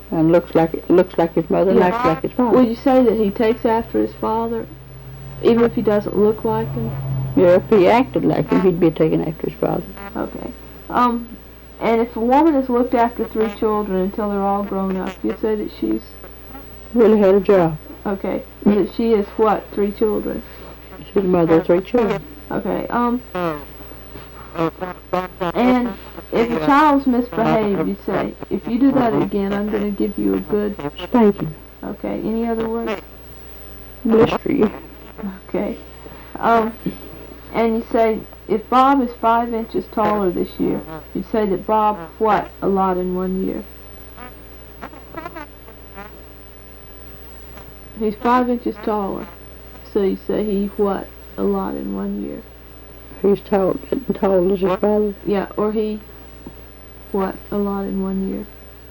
And looks like his mother and acts like his father. Would you say that he takes after his father, even if he doesn't look like him? Yeah, if he acted like him, he'd be taking after his father. Okay. And if a woman has looked after 3 children until they're all grown up, you'd say that she's... Really had a job. Okay. That she has what? 3 children? She's the mother of 3 children. Okay. And if a child's misbehaved, you'd say, if you do that again, I'm going to give you a good... Spanking. Okay. Any other words? Blister you. Okay. And you say, if Bob is 5 inches taller this year, you'd say that Bob, what, a lot in 1 year? He's 5 inches taller. So you say he, what, a lot in 1 year? He's getting tall as his father. Yeah, or he, what, a lot in 1 year?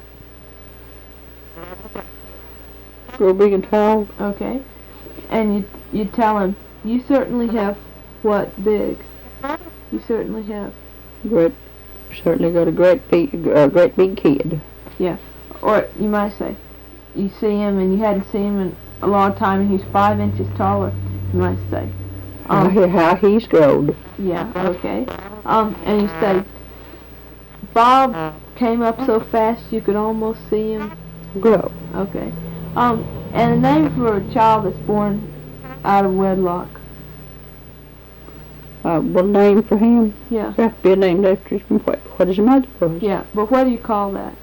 Grow big and tall. Okay. And you tell him, you certainly have, what, big? You certainly have. Certainly got a great big kid. Yeah. Or you might say, you see him and you hadn't seen him in a long time and he's 5 inches taller. You might say. How he's grown. Yeah, okay. And you say, Bob came up so fast you could almost see him grow. Okay. And a name for a child that's born out of wedlock. What name for him? Yeah. There has to be a name after what his mother was. Yeah, but what do you call that?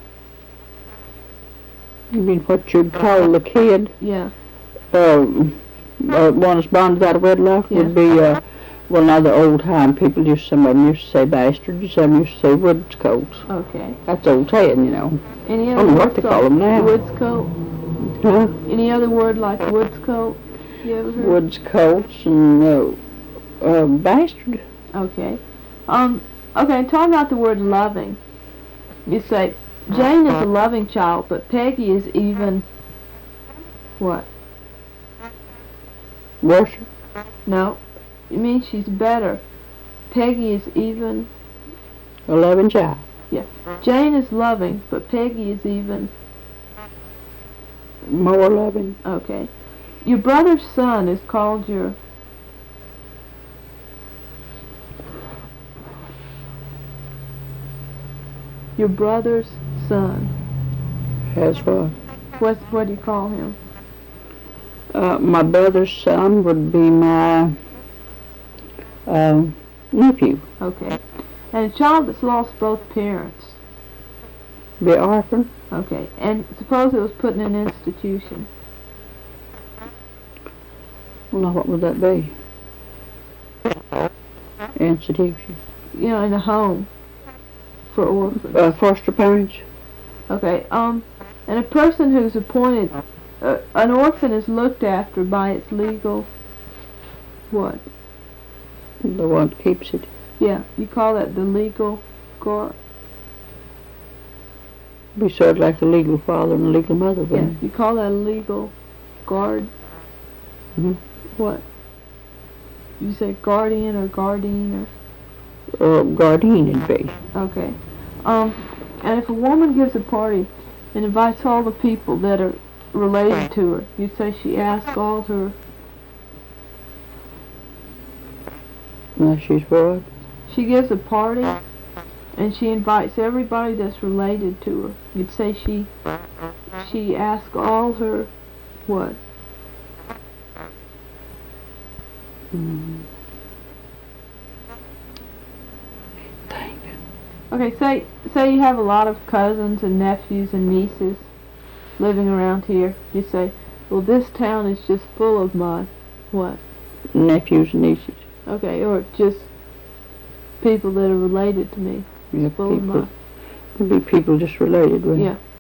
You mean what you'd call the kid? Yeah. One that's born out of wedlock would be, well, now the old time people some of them used to say bastards, some used to say woods colts. Okay. That's old saying, you know. Any I other don't know what they call them now. Woods colt? Huh? Any other word like woods colt? You ever heard? Woods colts and bastard. Okay. Okay, talk about the word loving. You say, Jane is a loving child, but Peggy is even, what? Worse? No. It means she's better. Peggy is even... A loving child. Yeah. Jane is loving, but Peggy is even... More loving. Okay. Your brother's son is called your... Your brother's son. Has what? What do you call him? My brother's son would be my nephew. Okay. And a child that's lost both parents. Be an orphan. Okay. And suppose it was put in an institution. Well, now what would that be? Institution. You know, in a home for orphans. Foster parents. Okay. And a person who's appointed, an orphan is looked after by its legal, what? The one that keeps it. Yeah, you call that the legal guard. Be sort of like a legal father and a legal mother. Yeah, you call that a legal guard. Mm-hmm. What? You say guardian or guardian or? Guardian it'd be. Okay. And if a woman gives a party and invites all the people that are related to her, you say she asks all her... Now she's what? She gives a party and she invites everybody that's related to her. You'd say she asks all her... what? Okay, say you have a lot of cousins and nephews and nieces living around here. You say, well, this town is just full of my, what? Nephews and nieces. Okay, or just people that are related to me. Yeah, full of my... Could be people just related, wouldn't it? Yeah.